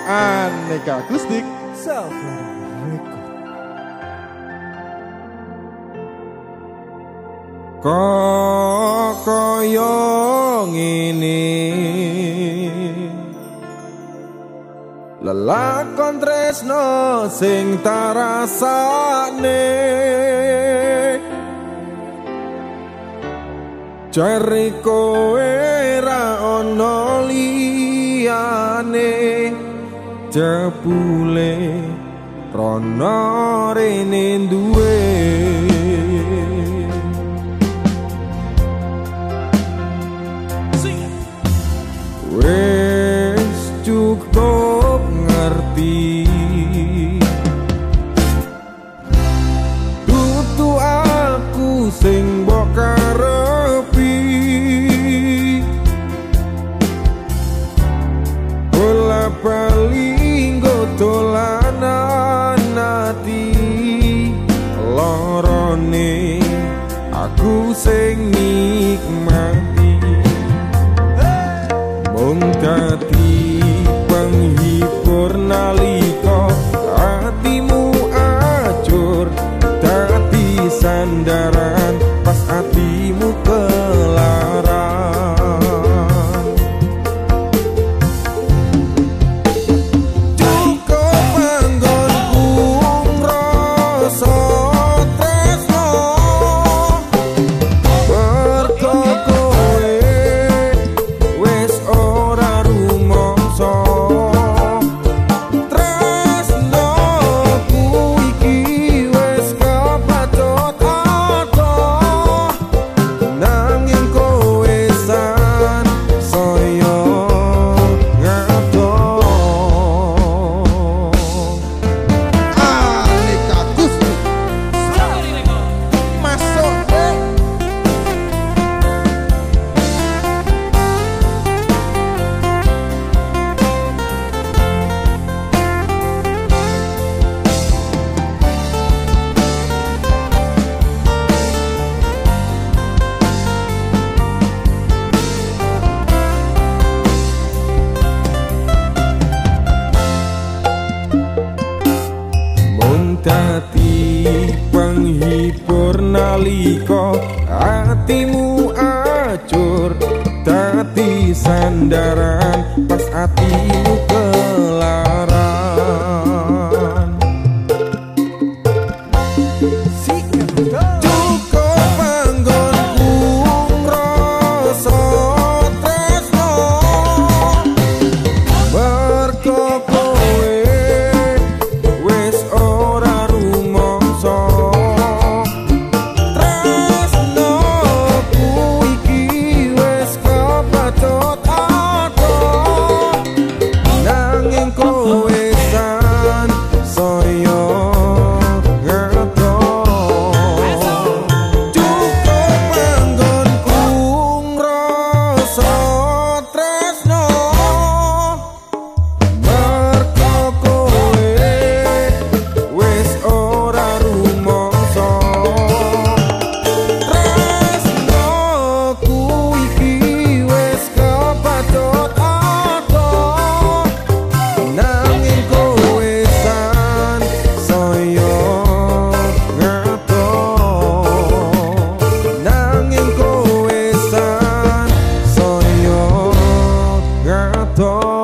Aneka Akustik Self Record. Kok koyo ngene lelakon tresno sing tarasane cari kowe ra ono liyane jebule rono rene duwe wis cukup ngerti tutu aku sing mbok karepi bola bali nggo dolanan ati lorone aku sing nikmati mung dadi penghibur nalika atimu ajur dadi sandaran pas atimu kelaran cukup panggonku ngrasa tresno mergo kowe wis ora rumangsa tresnoku iki wis kapacot ado nanging kowe san saya ngado Aneka Akustik masuk mung dadi penghibur nalika atimu ajur dadi sandaran pas atimu kelaran cukup panggonku ngrasa tresno mergo kowe wis ora rumangsa tresnoku iki wis kapacot ado nanging kowe san saya ngado cukup panggonku ngrasa tresno mergo kowe wis ora rumangsa tresnoku iki wis kapacot ado nanging kowe san saya ngado nanging kowe san saya ngado